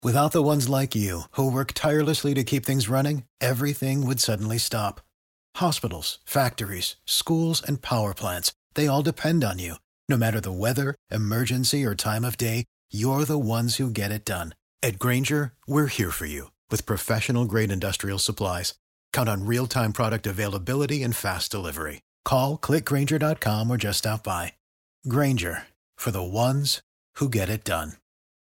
Without the ones like you, who work tirelessly to keep things running, everything would suddenly stop. Hospitals, factories, schools, and power plants, they all depend on you. No matter the weather, emergency, or time of day, you're the ones who get it done. At Grainger, we're here for you with professional-grade industrial supplies. Count on real-time product availability and fast delivery. Call, click Grainger.com, or just stop by. Grainger, for the ones who get it done.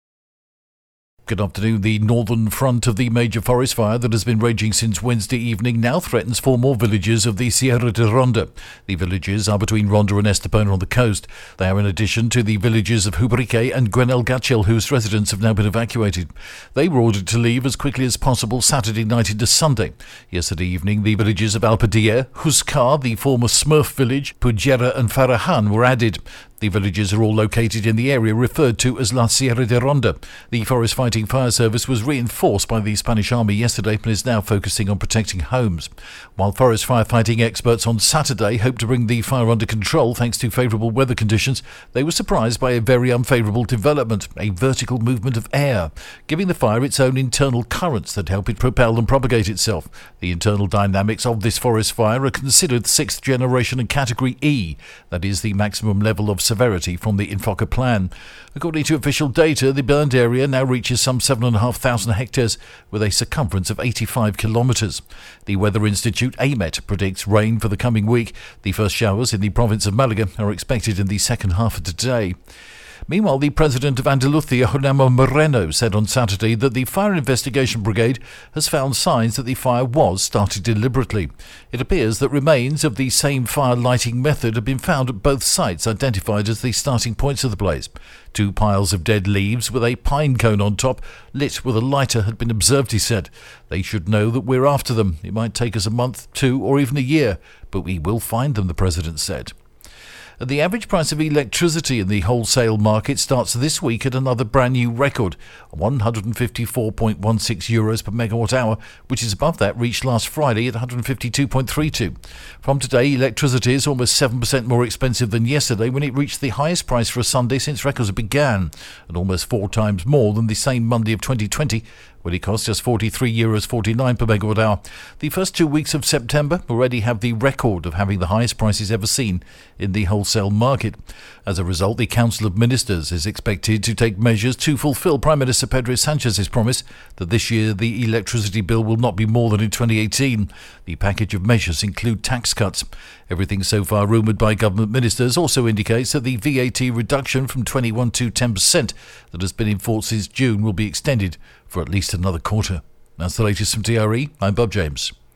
Good afternoon. The northern front of the major forest fire that has been raging since Wednesday evening now threatens 4 more villages of the Sierra de Ronda. The villages are between Ronda and Estepona on the coast. They are in addition to the villages of Hubrique and Guenelgachel, whose residents have now been evacuated. They were ordered to leave as quickly as possible Saturday night into Sunday. Yesterday evening, the villages of Alpadilla, Huskar, the former Smurf village, Pujera and Farahan were added. The villages are all located in the area referred to as La Sierra de Ronda. The Forest Fighting Fire Service was reinforced by the Spanish Army yesterday and is now focusing on protecting homes. While forest firefighting experts on Saturday hoped to bring the fire under control thanks to favourable weather conditions, they were surprised by a very unfavourable development, a vertical movement of air, giving the fire its own internal currents that help it propel and propagate itself. The internal dynamics of this forest fire are considered 6th generation and Category E, that is the maximum level of severity from the Infoca plan. According to official data, the burned area now reaches some 7,500 hectares with a circumference of 85 kilometres. The Weather Institute, AMET, predicts rain for the coming week. The first showers in the province of Malaga are expected in the second half of today. Meanwhile, the President of Andalusia, Juanma Moreno, said on Saturday that the Fire Investigation Brigade has found signs that the fire was started deliberately. It appears that remains of the same fire lighting method have been found at both sites identified as the starting points of the blaze. 2 piles of dead leaves with a pine cone on top, lit with a lighter, had been observed, he said. They should know that we're after them. It might take us a month, 2, or even a year, but we will find them, the President said. The average price of electricity in the wholesale market starts this week at another brand new record, €154.16 per megawatt hour, which is above that reached last Friday at 152.32. From today, electricity is almost 7% more expensive than yesterday when it reached the highest price for a Sunday since records began, and almost 4 times more than the same Monday of 2020, when it cost just €43.49 per megawatt hour. The first 2 weeks of September already have the record of having the highest prices ever seen in the wholesale market. As a result, the Council of Ministers is expected to take measures to fulfil Prime Minister Pedro Sanchez's promise that this year the electricity bill will not be more than in 2018. The package of measures include tax cuts. Everything so far rumoured by government ministers also indicates that the VAT reduction from 21% to 10% that has been in force since June will be extended for at least another quarter. That's the latest from TRE. I'm Bob James.